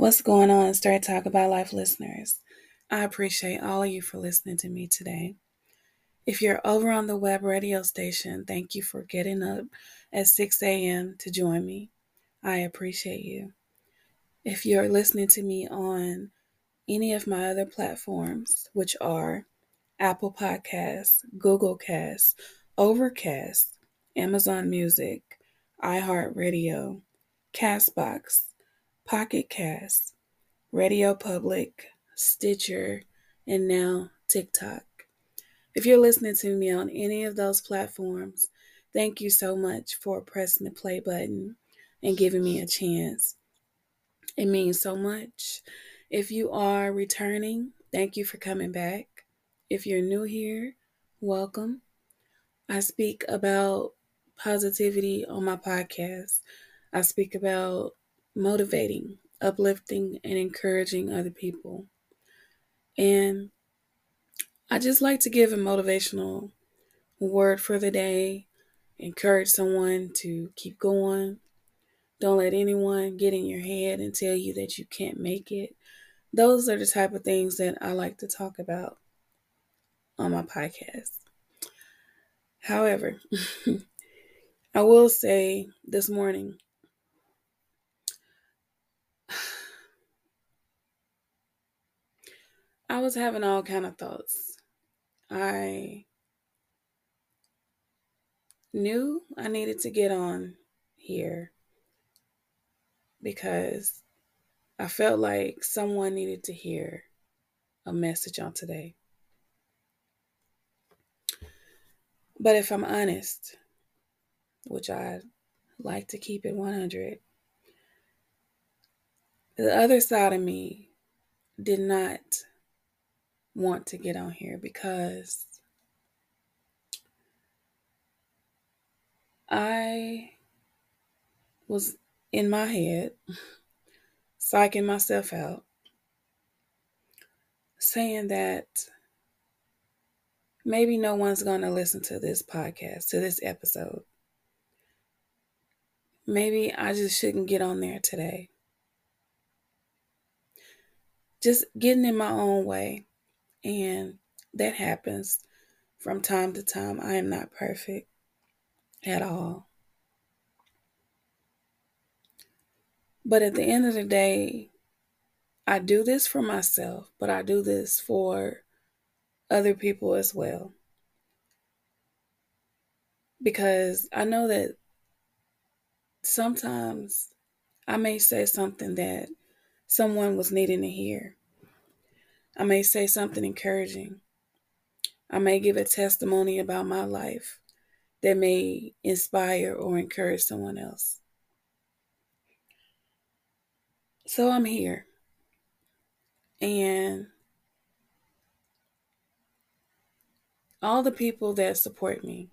What's going on, Straight Talk About Life listeners? I appreciate all of you for listening to me today. If you're over on the web radio station, thank you for getting up at 6 a.m. to join me. I appreciate you. If you're listening to me on any of my other platforms, which are Apple Podcasts, Google Casts, Overcast, Amazon Music, iHeartRadio, Castbox, Pocket Cast, Radio Public, Stitcher, and now TikTok. If you're listening to me on any of those platforms, thank you so much for pressing the play button and giving me a chance. It means so much. If you are returning, thank you for coming back. If you're new here, welcome. I speak about positivity on my podcast. I speak about motivating, uplifting, and encouraging other people. And I just like to give a motivational word for the day, encourage someone to keep going. Don't let anyone get in your head and tell you that you can't make it. Those are the type of things that I like to talk about on my podcast. However, I will say this morning, I was having all kind of thoughts. I knew I needed to get on here because I felt like someone needed to hear a message on today. But if I'm honest, which I like to keep it 100, the other side of me did not want to get on here because I was in my head psyching myself out, saying that maybe no one's going to listen to this podcast, to this episode. Maybe I just shouldn't get on there today. Just getting in my own way. And that happens from time to time. I am not perfect at all. But at the end of the day, I do this for myself, but I do this for other people as well. Because I know that sometimes I may say something that someone was needing to hear. I may say something encouraging. I may give a testimony about my life that may inspire or encourage someone else. So I'm here. And all the people that support me,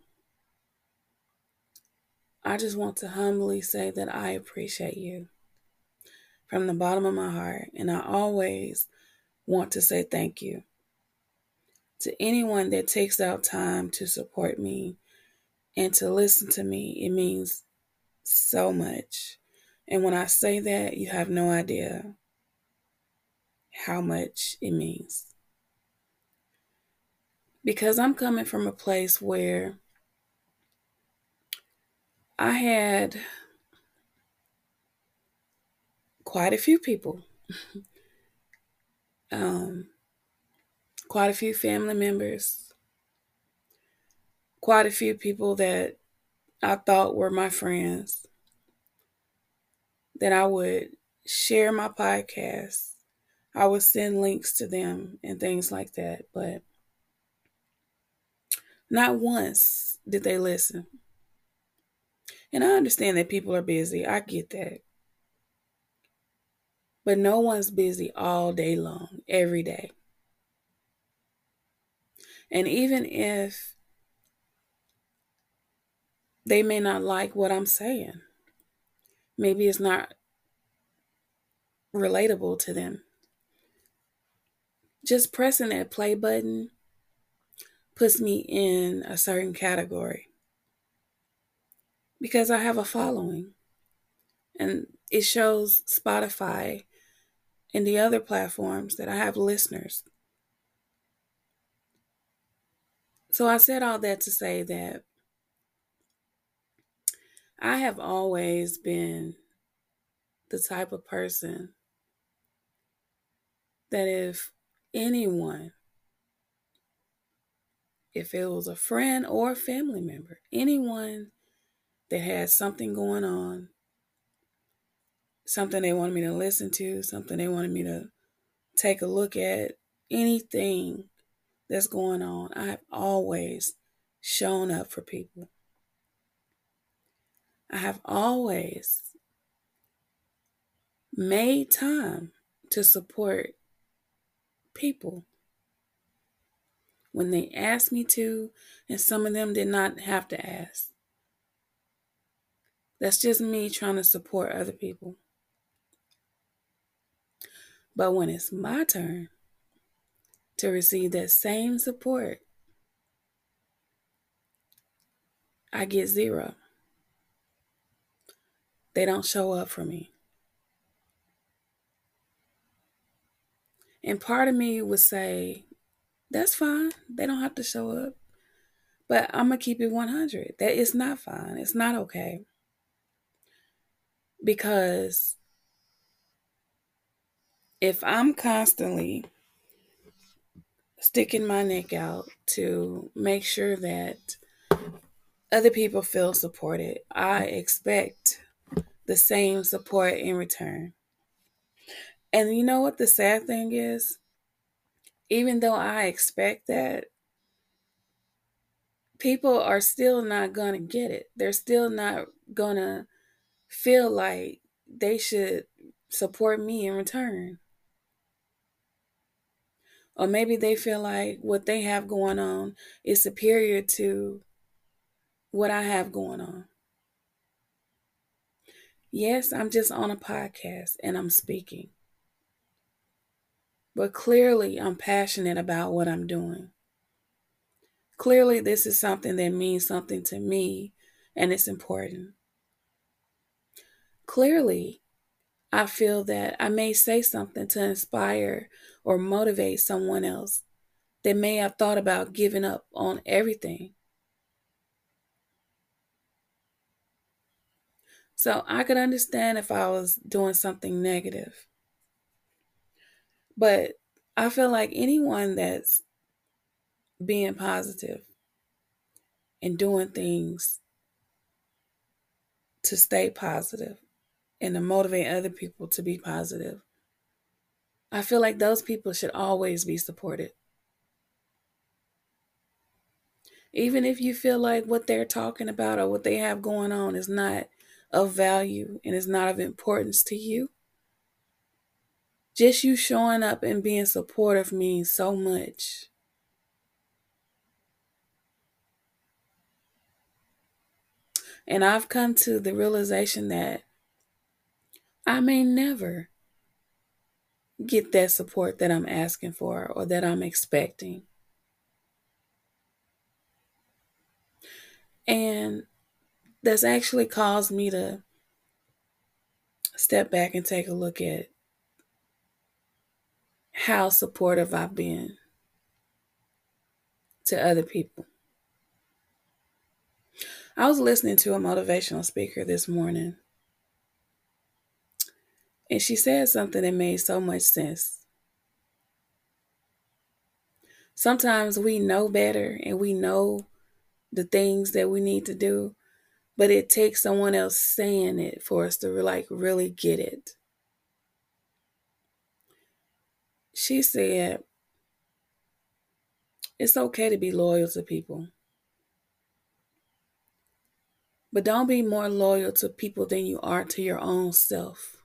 I just want to humbly say that I appreciate you from the bottom of my heart. And I always want to say thank you to anyone that takes out time to support me and to listen to me. It means so much. And when I say that, you have no idea how much it means. Because I'm coming from a place where I had quite a few people, quite a few family members, quite a few people that I thought were my friends, that I would share my podcast. I would send links to them and things like that. But not once did they listen. And I understand that people are busy. I get that. But no one's busy all day long, every day. And even if they may not like what I'm saying, maybe it's not relatable to them. Just pressing that play button puts me in a certain category because I have a following. And it shows Spotify and the other platforms that I have listeners. So I said all that to say that I have always been the type of person that if anyone, if it was a friend or a family member, anyone that had something going on, something they wanted me to listen to, something they wanted me to take a look at, anything that's going on, I have always shown up for people. I have always made time to support people when they asked me to, and some of them did not have to ask. That's just me trying to support other people. But when it's my turn to receive that same support, I get zero. They don't show up for me. And part of me would say, that's fine. They don't have to show up. But I'm going to keep it 100. That is not fine. It's not okay. Because if I'm constantly sticking my neck out to make sure that other people feel supported, I expect the same support in return. And you know what the sad thing is? Even though I expect that, people are still not going to get it. They're still not going to feel like they should support me in return. Or maybe they feel like what they have going on is superior to what I have going on. Yes, I'm just on a podcast and I'm speaking. But clearly, I'm passionate about what I'm doing. Clearly, this is something that means something to me and it's important. Clearly, I feel that I may say something to inspire or motivate someone else that may have thought about giving up on everything. So I could understand if I was doing something negative. But I feel like anyone that's being positive and doing things to stay positive and to motivate other people to be positive, I feel like those people should always be supported. Even if you feel like what they're talking about or what they have going on is not of value and is not of importance to you, just you showing up and being supportive means so much. And I've come to the realization that I may never get that support that I'm asking for or that I'm expecting. And that's actually caused me to step back and take a look at how supportive I've been to other people. I was listening to a motivational speaker this morning, and she said something that made so much sense. Sometimes we know better and we know the things that we need to do, but it takes someone else saying it for us to really get it. She said, it's okay to be loyal to people, but don't be more loyal to people than you are to your own self.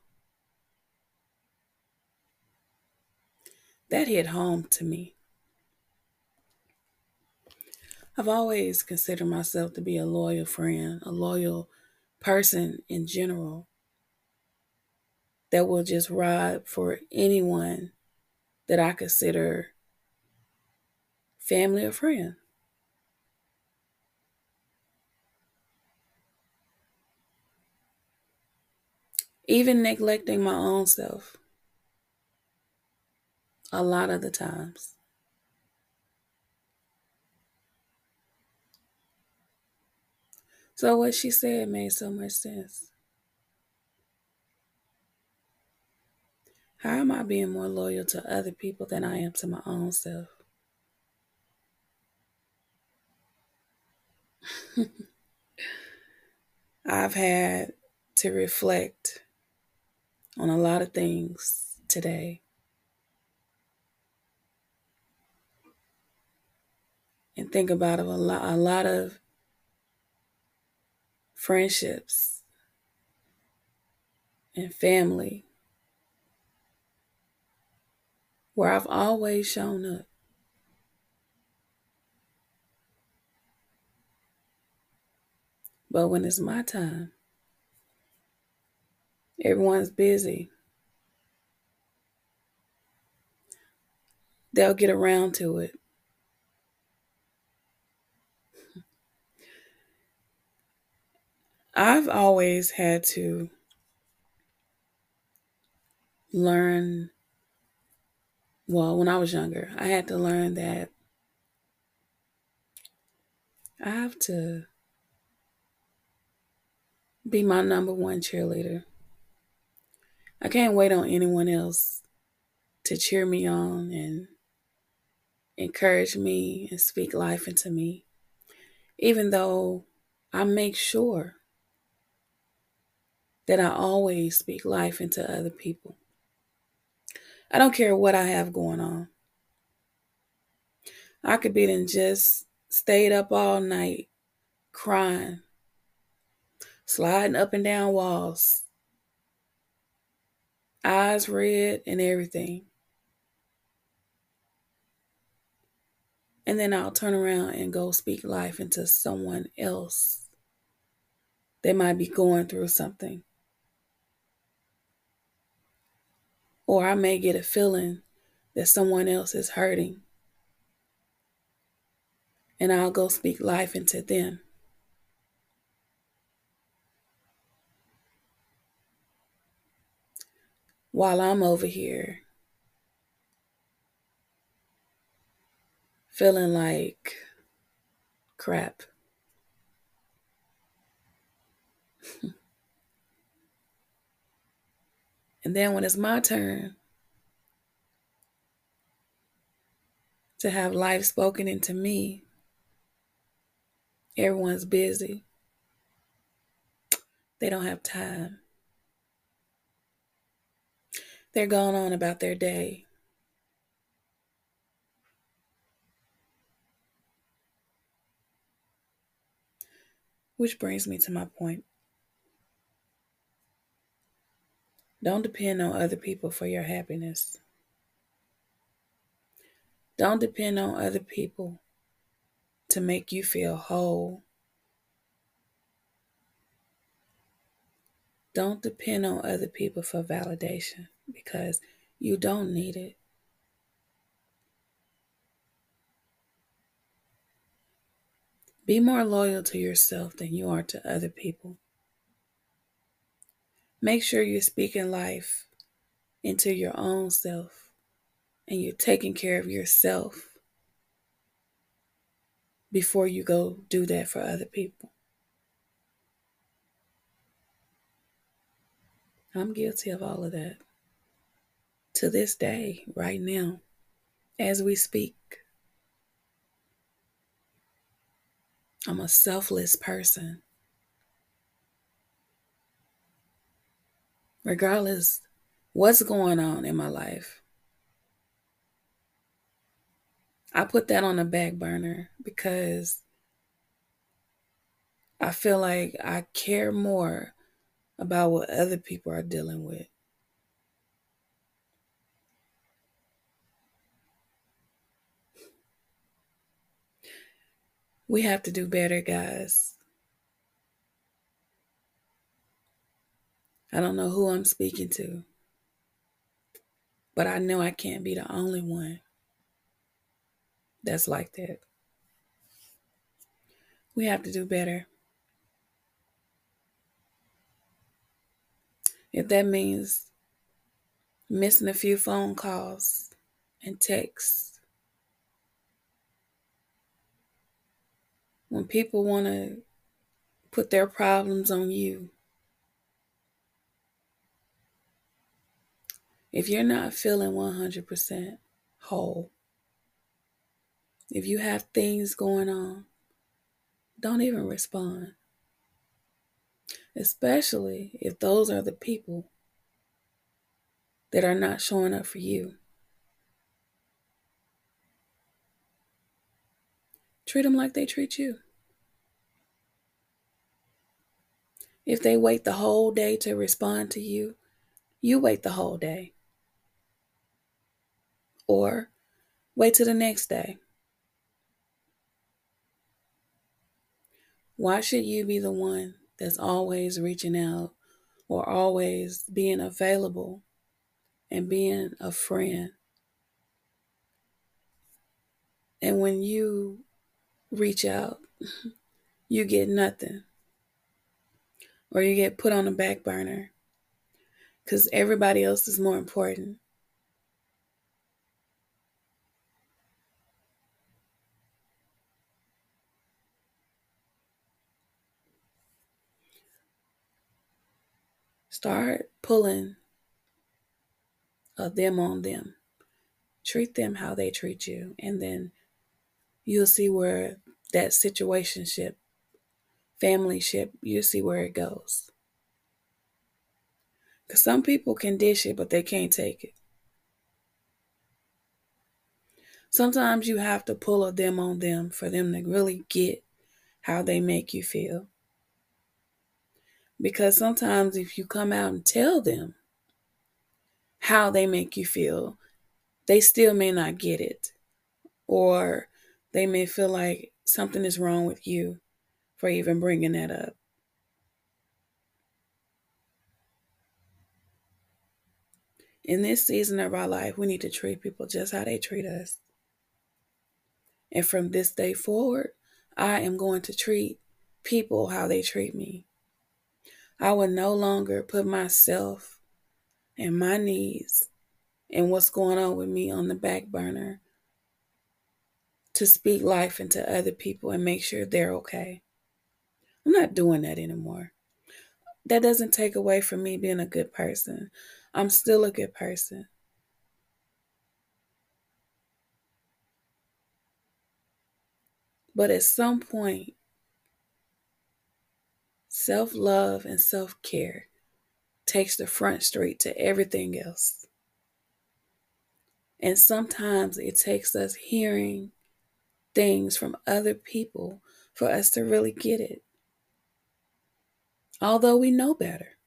That hit home to me. I've always considered myself to be a loyal friend, a loyal person in general that will just ride for anyone that I consider family or friend. Even neglecting my own self. a lot of the times. So what she said made so much sense. How am I being more loyal to other people than I am to my own self? I've had to reflect on a lot of things today and think about a lot of friendships and family where I've always shown up. But when it's my time, everyone's busy. They'll get around to it. I've always had to learn, well, when I was younger, I had to learn that I have to be my number one cheerleader. I can't wait on anyone else to cheer me on and encourage me and speak life into me, even though I make sure that I always speak life into other people. I don't care what I have going on. I could be then just stayed up all night crying, sliding up and down walls, eyes red and everything. And then I'll turn around and go speak life into someone else that might be going through something. Or I may get a feeling that someone else is hurting, and I'll go speak life into them. While I'm over here feeling like crap. And then when it's my turn to have life spoken into me, everyone's busy. They don't have time. They're going on about their day. Which brings me to my point. Don't depend on other people for your happiness. Don't depend on other people to make you feel whole. Don't depend on other people for validation because you don't need it. Be more loyal to yourself than you are to other people. Make sure you're speaking life into your own self and you're taking care of yourself before you go do that for other people. I'm guilty of all of that. To this day, right now, as we speak, I'm a selfless person. Regardless what's going on in my life, I put that on the back burner because I feel like I care more about what other people are dealing with. We have to do better, guys. I don't know who I'm speaking to, but I know I can't be the only one that's like that. We have to do better. If that means missing a few phone calls and texts. When people want to put their problems on you, if you're not feeling 100% whole, if you have things going on, don't even respond. Especially if those are the people that are not showing up for you. Treat them like they treat you. If they wait the whole day to respond to you, you wait the whole day. Or wait till the next day. Why should you be the one that's always reaching out or always being available and being a friend? And when you reach out, you get nothing, or you get put on the back burner because everybody else is more important. Start pulling them on them. Treat them how they treat you, and then you'll see where that situationship, family ship, you'll see where it goes. Because some people can dish it, but they can't take it. Sometimes you have to pull a them on them for them to really get how they make you feel. Because sometimes if you come out and tell them how they make you feel, they still may not get it. Or they may feel like something is wrong with you for even bringing that up. In this season of our life, we need to treat people just how they treat us. And from this day forward, I am going to treat people how they treat me. I will no longer put myself and my needs and what's going on with me on the back burner to speak life into other people and make sure they're okay. I'm not doing that anymore. That doesn't take away from me being a good person. I'm still a good person. But at some point, self-love and self-care takes the front street to everything else. And sometimes it takes us hearing things from other people for us to really get it. Although we know better.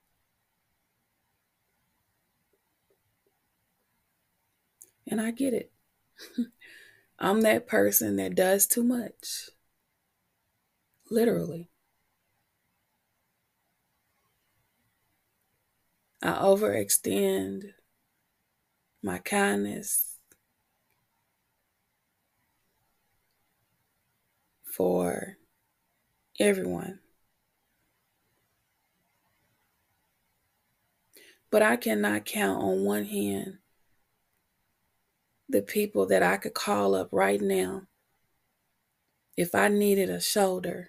And I get it. I'm that person that does too much. Literally. I overextend my kindness for everyone. But I cannot count on one hand the people that I could call up right now if I needed a shoulder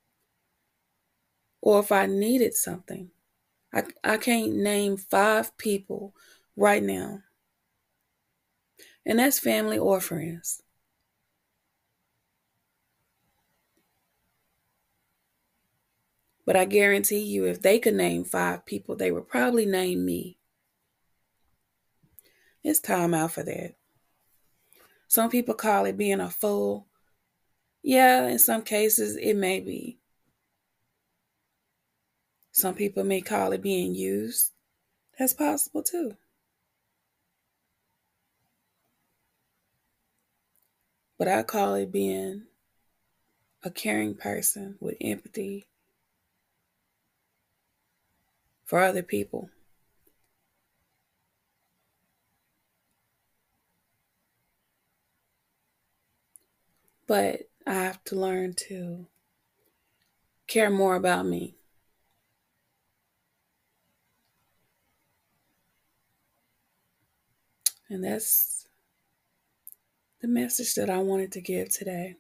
or if I needed something. I can't name 5 people right now. And that's family or friends. But I guarantee you, if they could name 5 people, they would probably name me. It's time out for that. Some people call it being a fool. Yeah, in some cases, it may be. Some people may call it being used. That's possible too. But I call it being a caring person with empathy for other people. But I have to learn to care more about me. And that's the message that I wanted to give today.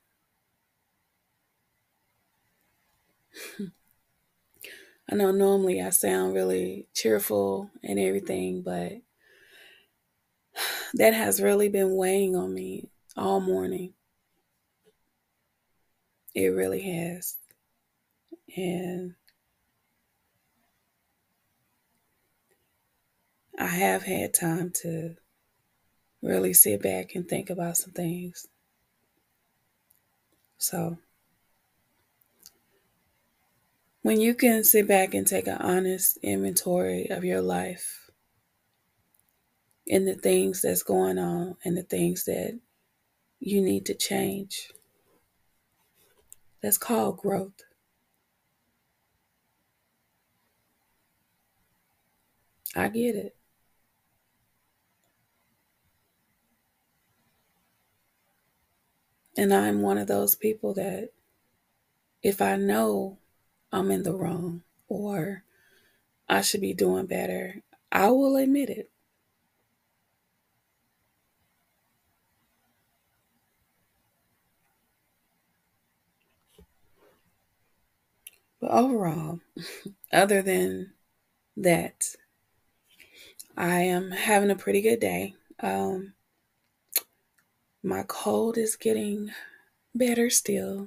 I know normally I sound really cheerful and everything, but that has really been weighing on me all morning. It really has. And I have had time to really sit back and think about some things. So, when you can sit back and take an honest inventory of your life and the things that's going on and the things that you need to change, that's called growth. I get it. And I'm one of those people that if I know I'm in the wrong or I should be doing better, I will admit it. But overall, other than that, I am having a pretty good day. My cold is getting better still.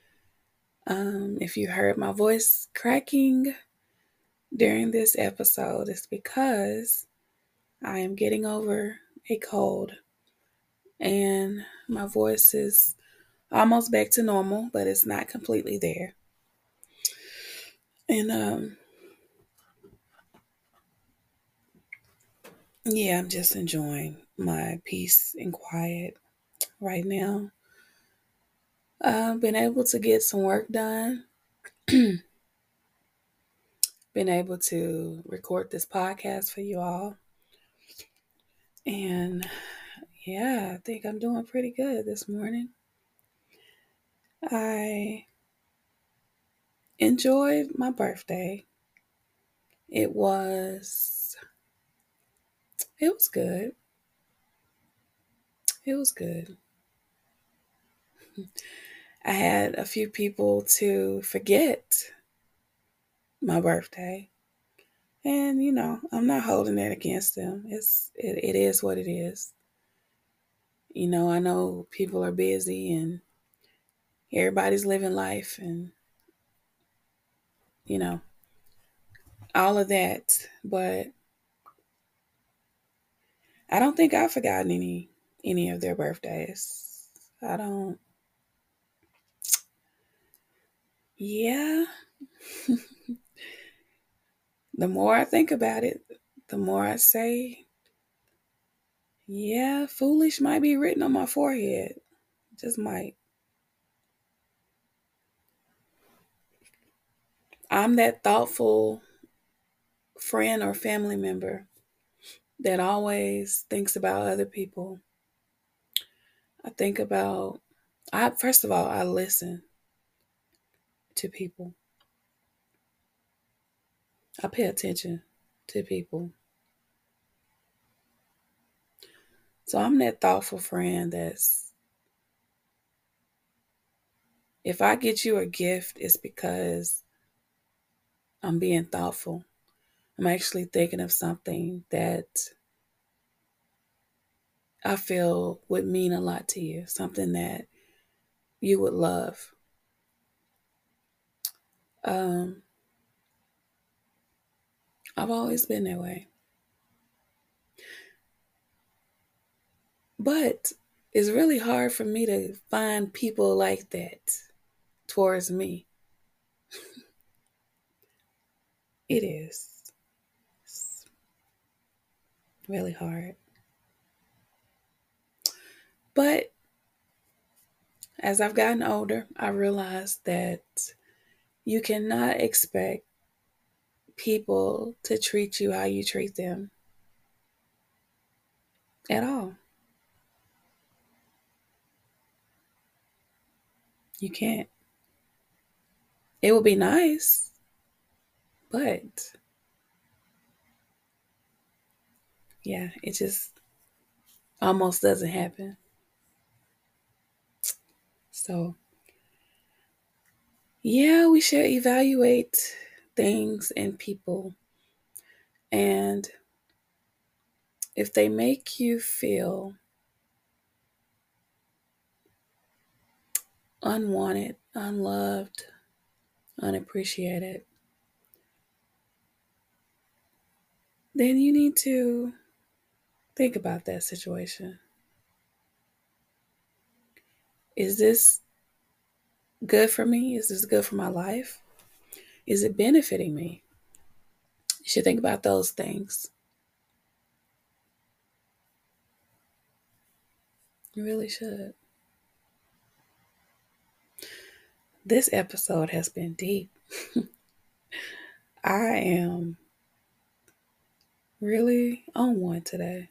If you heard my voice cracking during this episode, it's because I am getting over a cold and my voice is almost back to normal, but it's not completely there. And yeah, I'm just enjoying my peace and quiet right now. I've been able to get some work done, been able to record this podcast for you all. And yeah, I think I'm doing pretty good this morning. I enjoyed my birthday. It was good. It was good. I had a few people to forget my birthday. And I'm not holding that against them. It is what it is. I know people are busy and everybody's living life and you know all of that, but I don't think I've forgotten any of their birthdays. I don't. Yeah, the more I think about it, the more I say, yeah, foolish might be written on my forehead. Just might. I'm that thoughtful friend or family member that always thinks about other people. I think about, first of all, I listen to people. I pay attention to people. So I'm that thoughtful friend if I get you a gift, it's because I'm being thoughtful. I'm actually thinking of something that I feel would mean a lot to you, something that you would love. Um, I've always been that way. But it's really hard for me to find people like that towards me. It is. It's really hard. But as I've gotten older, I realized that you cannot expect people to treat you how you treat them at all. You can't. It would be nice, but yeah, it just almost doesn't happen. So, yeah, we should evaluate things and people. And if they make you feel unwanted, unloved, unappreciated, then you need to think about that situation. Is this good for me? Is this good for my life? Is it benefiting me? You should think about those things. You really should. This episode has been deep. I am really on one today.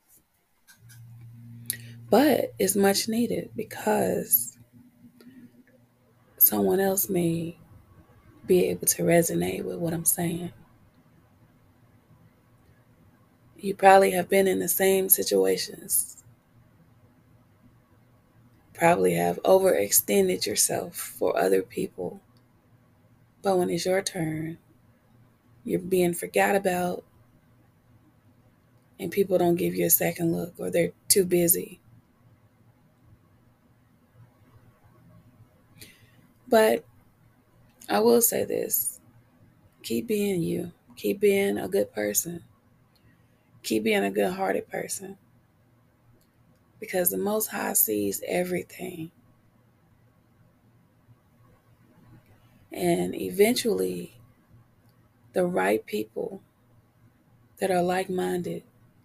But it's much needed because someone else may be able to resonate with what I'm saying. You probably have been in the same situations, probably have overextended yourself for other people. But when it's your turn, you're being forgot about, and people don't give you a second look or they're too busy. But I will say this, keep being you, keep being a good person, keep being a good hearted person, because the Most High sees everything. And eventually, the right people that are like minded,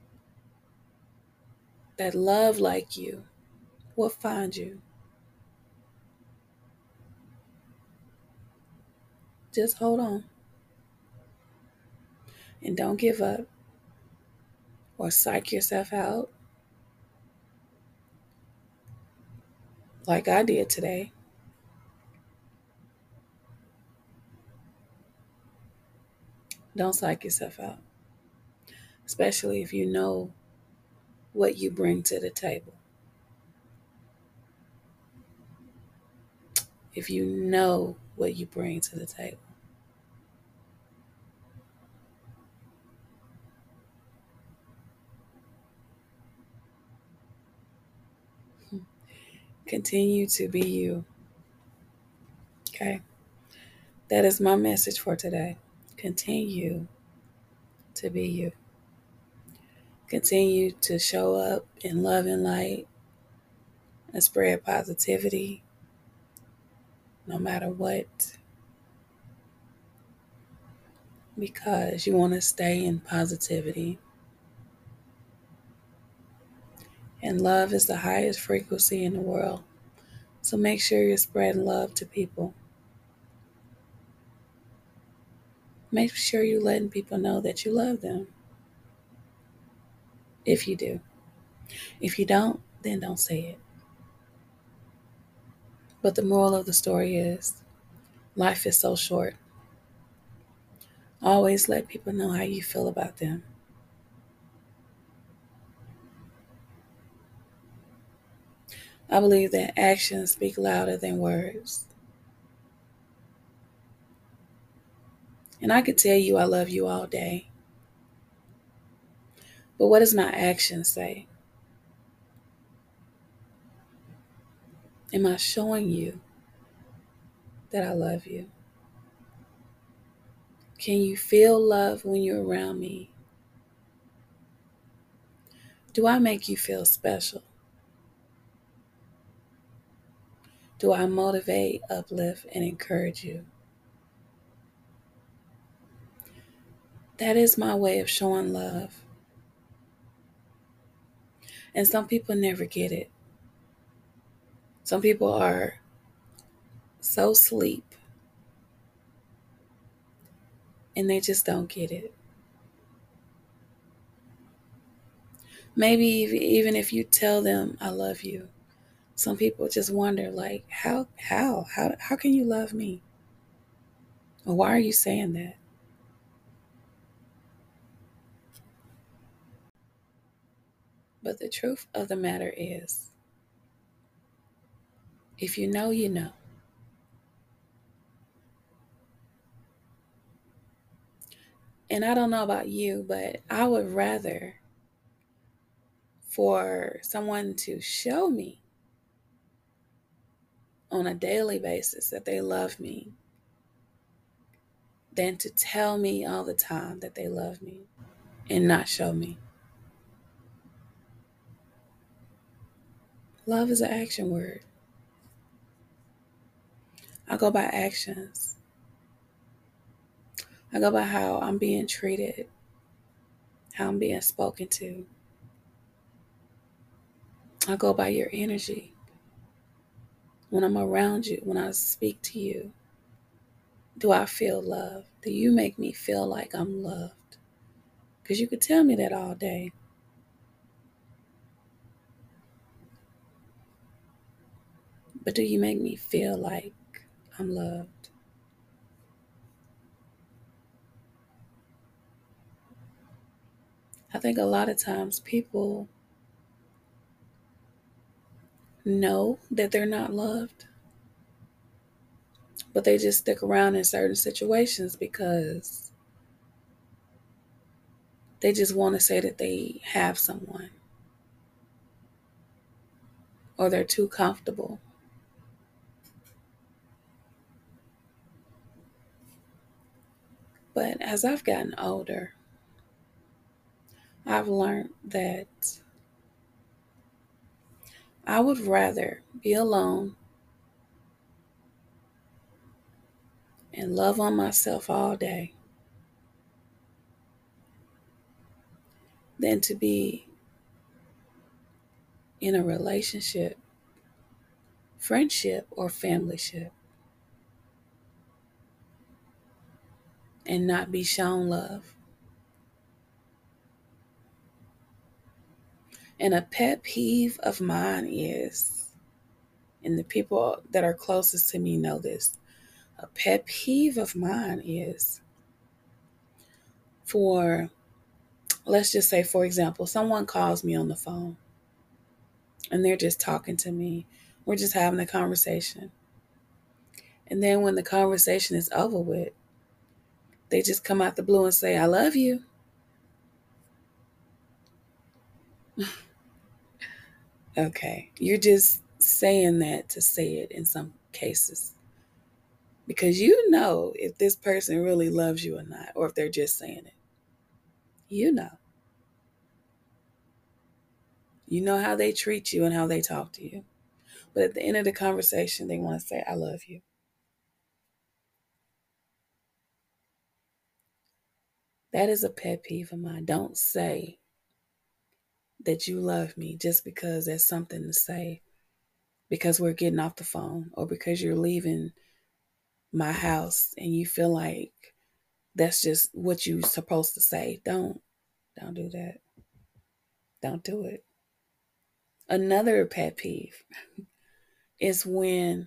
that love like you, will find you. Just hold on and don't give up or psych yourself out like I did today. Don't psych yourself out, especially if you know what you bring to the table. If you know what you bring to the table. Continue to be you. Okay? That is my message for today. Continue to be you. Continue to show up in love and light and spread positivity no matter what, because you want to stay in positivity. And love is the highest frequency in the world. So make sure you're spreading love to people. Make sure you're letting people know that you love them. If you do. If you don't, then don't say it. But the moral of the story is life is so short. Always let people know how you feel about them. I believe that actions speak louder than words. And I could tell you I love you all day. But what does my actions say? Am I showing you that I love you? Can you feel love when you're around me? Do I make you feel special? Do I motivate, uplift, and encourage you? That is my way of showing love. And some people never get it. Some people are so asleep and they just don't get it. Maybe even if you tell them I love you, some people just wonder like, how can you love me? Or why are you saying that? But the truth of the matter is, If you know, you know. And I don't know about you, but I would rather for someone to show me on a daily basis that they love me than to tell me all the time that they love me and not show me. Love is an action word. I go by actions. I go by how I'm being treated, how I'm being spoken to. I go by your energy. When I'm around you, when I speak to you, do I feel love? Do you make me feel like I'm loved? Because you could tell me that all day. But do you make me feel like I'm loved? I think a lot of times people know that they're not loved, but they just stick around in certain situations because they just want to say that they have someone or they're too comfortable. But as I've gotten older, I've learned that I would rather be alone and love on myself all day than to be in a relationship, friendship, or familyship and not be shown love. And a pet peeve of mine is, and the people that are closest to me know this, a pet peeve of mine is for, let's just say, for example, someone calls me on the phone and they're just talking to me. We're just having a conversation. And then when the conversation is over with, they just come out the blue and say, I love you. Okay, you're just saying that to say it in some cases because you know if this person really loves you or not, or if they're just saying it. You know. You know how they treat you and how they talk to you. But at the end of the conversation, they want to say, I love you. That is a pet peeve of mine. Don't say that you love me just because that's something to say, because we're getting off the phone, or because you're leaving my house and you feel like that's just what you're supposed to say. Don't do that. Don't do it. Another pet peeve is when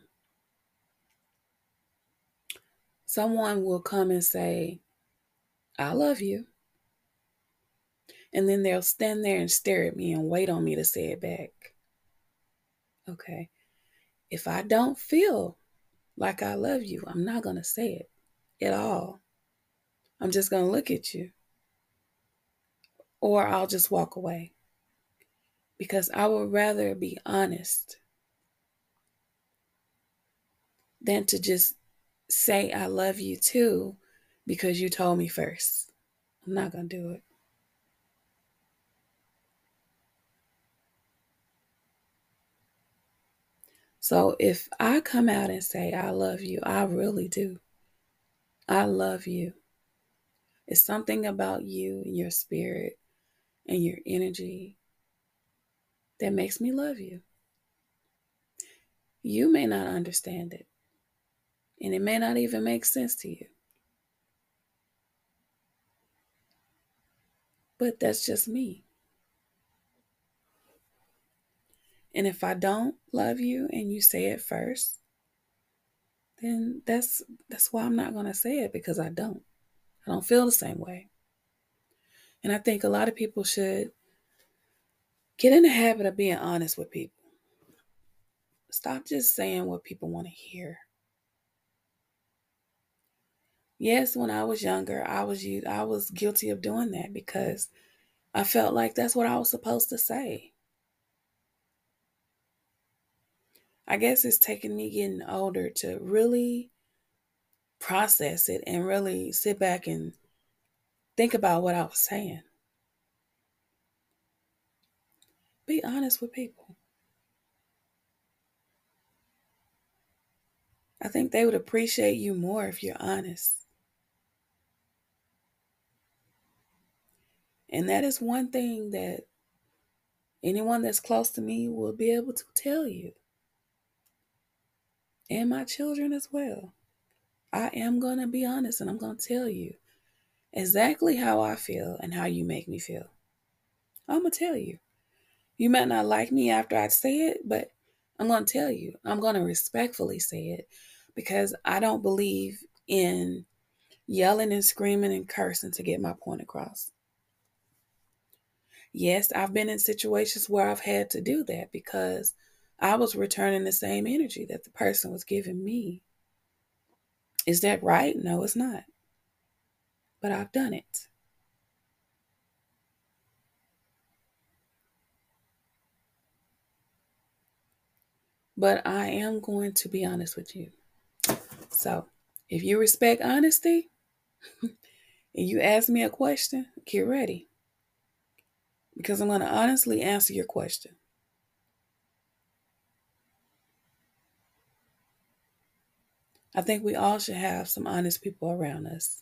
someone will come and say, I love you. And then they'll stand there and stare at me and wait on me to say it back. Okay. If I don't feel like I love you, I'm not going to say it at all. I'm just going to look at you, or I'll just walk away because I would rather be honest than to just say I love you too because you told me first. I'm not going to do it. So if I come out and say I love you, I really do. I love you. It's something about you and your spirit and your energy that makes me love you. You may not understand it, and it may not even make sense to you, but that's just me. And if I don't love you and you say it first, then that's why I'm not going to say it, because I don't. I don't feel the same way. And I think a lot of people should get in the habit of being honest with people. Stop just saying what people want to hear. Yes, when I was younger, I was guilty of doing that because I felt like that's what I was supposed to say. I guess it's taken me getting older to really process it and really sit back and think about what I was saying. Be honest with people. I think they would appreciate you more if you're honest. And that is one thing that anyone that's close to me will be able to tell you. And my children as well. I am going to be honest and I'm going to tell you exactly how I feel and how you make me feel. I'm going to tell you. You might not like me after I say it, but I'm going to tell you. I'm going to respectfully say it because I don't believe in yelling and screaming and cursing to get my point across. Yes, I've been in situations where I've had to do that because I was returning the same energy that the person was giving me. Is that right? No, it's not. But I've done it. But I am going to be honest with you. So, if you respect honesty and you ask me a question, get ready because I'm going to honestly answer your question. I think we all should have some honest people around us.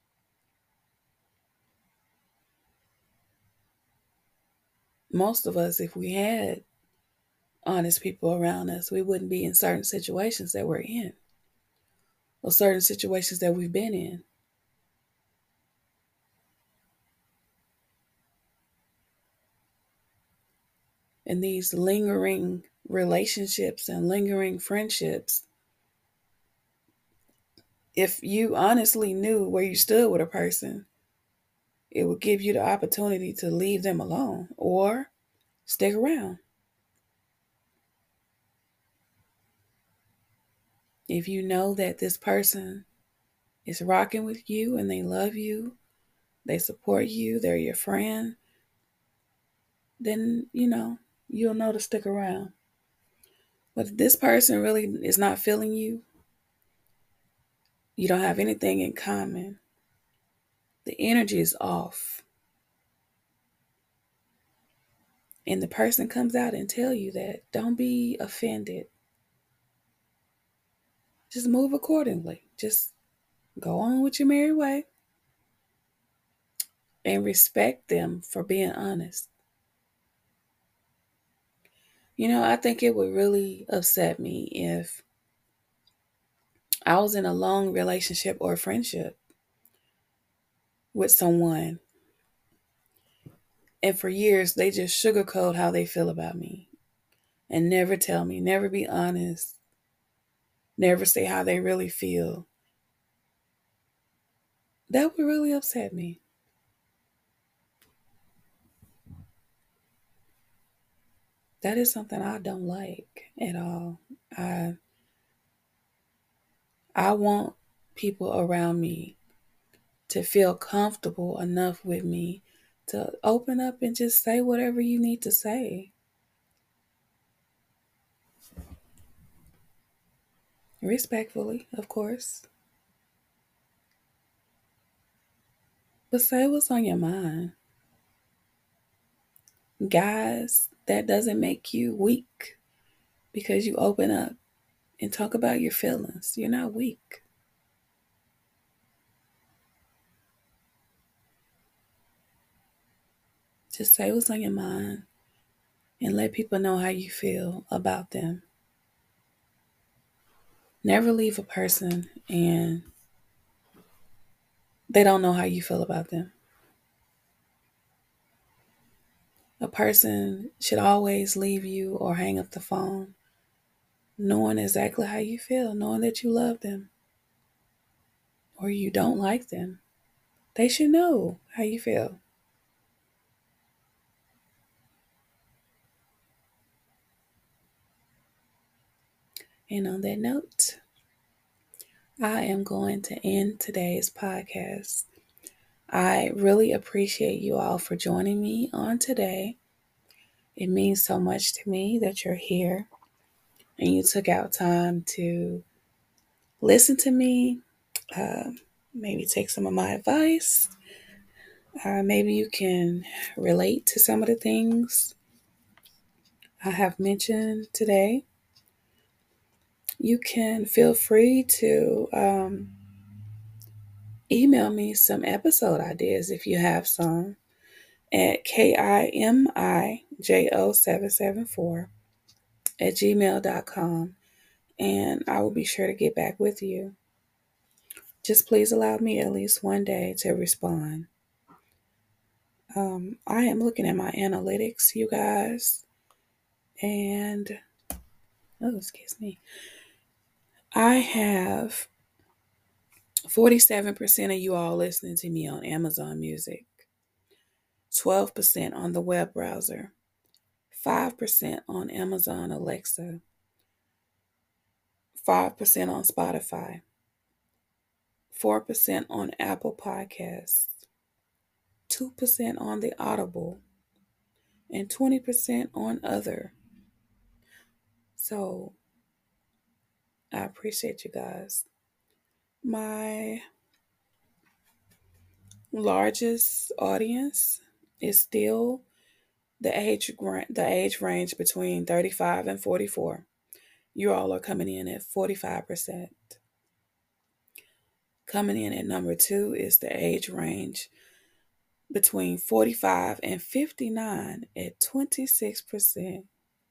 Most of us, if we had honest people around us, we wouldn't be in certain situations that we're in or certain situations that we've been in. And these lingering relationships and lingering friendships, if you honestly knew where you stood with a person, it would give you the opportunity to leave them alone or stick around. If you know that this person is rocking with you and they love you, they support you, they're your friend, then, you'll know to stick around. But if this person really is not feeling you, you don't have anything in common, the energy is off. And the person comes out and tell you that, don't be offended. Just move accordingly. Just go on with your merry way and respect them for being honest. I think it would really upset me if I was in a long relationship or friendship with someone and for years they just sugarcoat how they feel about me and never tell me, never be honest, never say how they really feel. That would really upset me. That is something I don't like at all. I I want people around me to feel comfortable enough with me to open up and just say whatever you need to say. Respectfully, of course. But say what's on your mind. Guys, that doesn't make you weak because you open up and talk about your feelings. You're not weak. Just say what's on your mind and let people know how you feel about them. Never leave a person and they don't know how you feel about them. A person should always leave you or hang up the phone knowing exactly how you feel, knowing that you love them or you don't like them. They should know how you feel. And on that note, I am going to end today's podcast. I really appreciate you all for joining me on today. It means so much to me that you're here and you took out time to listen to me, uh, maybe take some of my advice. Maybe you can relate to some of the things I have mentioned today. You can feel free to email me some episode ideas if you have some at KIMIJO774 at gmail.com, and I will be sure to get back with you. Just please allow me at least one day to respond. I am looking at my analytics, you guys, and excuse me. I have 47% of you all listening to me on Amazon Music, 12% on the web browser, 5% on Amazon Alexa, 5% on Spotify, 4% on Apple Podcasts, 2% on the Audible, and 20% on other. So I appreciate you guys. My largest audience is still the age range between 35 and 44. You all are coming in at 45%. Coming in at number 2 is the age range between 45 and 59 at 26%.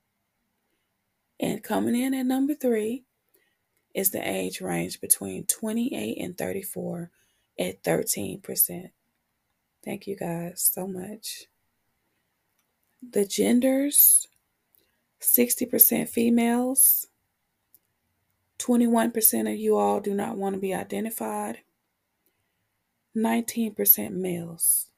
And coming in at number 3 is the age range between 28 and 34 at 13%. Thank you guys so much. The genders: 60% females, 21% of you all do not want to be identified, 19% males.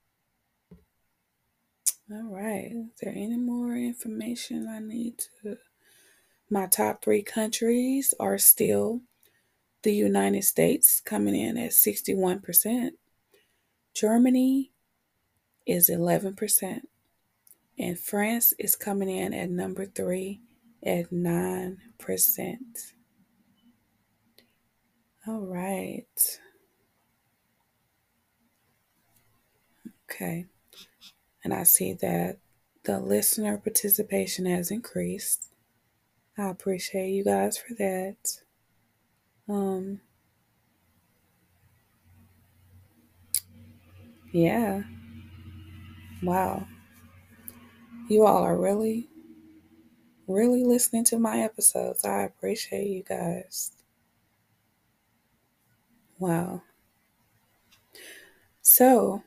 All right. Is there any more information I need to? My top 3 countries are still the United States, coming in at 61%. Germany is 11%. And France is coming in at number 3 at 9%. All right. Okay. And I see that the listener participation has increased. I appreciate you guys for that. Yeah. Wow. You all are really, really listening to my episodes. I appreciate you guys. Wow. So,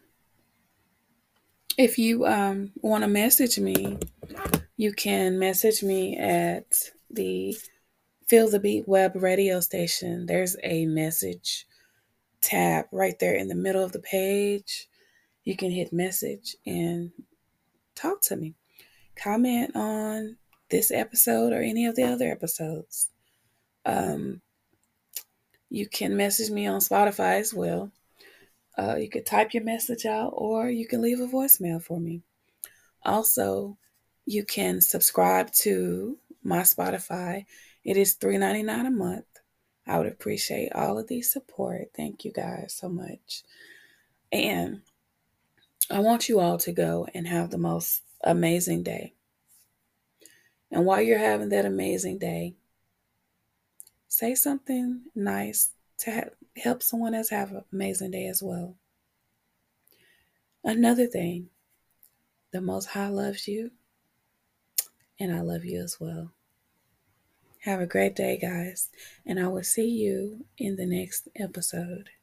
if you want to message me, you can message me at the Feel the Beat web radio station. There's a message tab right there in the middle of the page. You can hit message and talk to me. Comment on this episode or any of the other episodes. You can message me on Spotify as well. You could type your message out or you can leave a voicemail for me. Also, you can subscribe to my Spotify. It is $3.99 a month. I would appreciate all of the support. Thank you guys so much. And I want you all to go and have the most amazing day. And while you're having that amazing day, say something nice to help someone else have an amazing day as well. Another thing, the Most High loves you, and I love you as well. Have a great day, guys, and I will see you in the next episode.